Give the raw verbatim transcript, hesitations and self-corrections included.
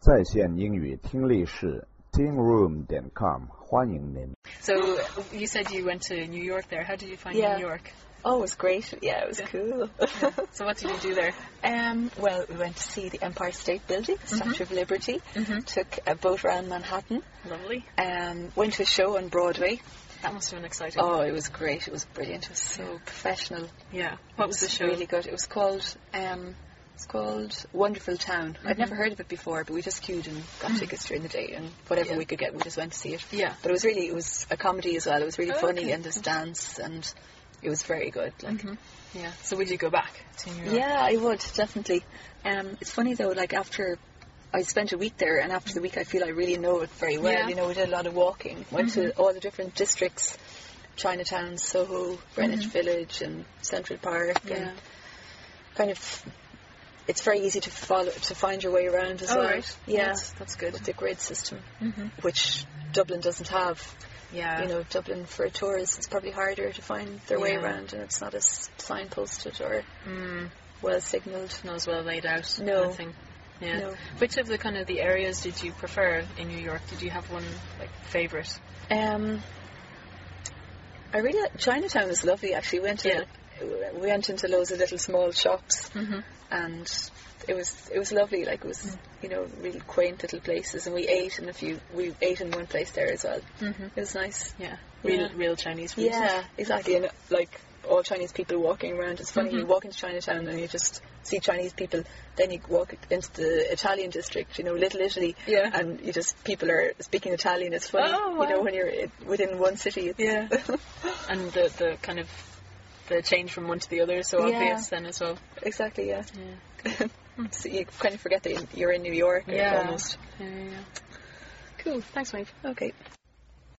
在线英语听力室 teen room 点 com 欢迎您。 So you said you went to New York there. How did you find Yeah. New York? Oh, it was great. Yeah, it was Yeah. cool. Yeah. So what did you do there? Um, well, we went to see the Empire State Building, the Statue of Liberty. Mhm. Took a boat around Manhattan. Lovely. Um, went to a show on Broadway. That must have been exciting. Oh, it was great. It was brilliant. It was so Yeah. professional. Yeah. What was the show? Really good. It was called um, it's called Wonderful Town. I'd never heard of it before, but we just queued and got tickets during the day, and whatever Yeah. we could get, we just went to see it. Yeah. But it was really, it was a comedy as well. It was really Oh, funny, okay. and there's dance, and it was very good. Like, Mhm. Yeah. So would you go back to New York? yeah, I would definitely. Um, it's funny though, like after I spent a week there, and after the week, I feel I really know it very well. Yeah. You know, we did a lot of walking, went to all the different districts, Chinatown, Soho, Greenwich Village, and Central Park, Yeah. and kind of. It's very easy to follow to find your way around as Oh, well. right. Yeah, That's, that's good. with the grid system, Mhm. which Dublin doesn't have. Yeah. You know, Dublin for tourists, it's probably harder to find their way Yeah. around, and it's not as signposted or Mm, well signalled. not as well laid out. No. Kind of thing. Yeah. No. Which of the kind of the areas did you prefer in New York? Did you have one like favorite? Um, I really like, Chinatown was lovely. Actually, we went to Yeah. we went into loads of little small shops, Mhm. and it was it was lovely. Like it was you know really quaint little places, and we ate in a few. We ate in one place there as well. Mhm. It was nice. Yeah. Real, Yeah. real Chinese food. Yeah, exactly. And like all Chinese people walking around. It's funny, Mhm. you walk into Chinatown and you just see Chinese people, then you walk into the Italian district, you know, Little Italy, Yeah. and you just, people are speaking Italian. It's funny, Oh, you wow. know, when you're i- within one city. It's Yeah. And the the kind of the change from one to the other is so Yeah. obvious then as well. exactly, yeah. Yeah. So you kind of forget that you're in New York Yeah. almost. Yeah, yeah, yeah. Cool. Thanks, mate. Okay.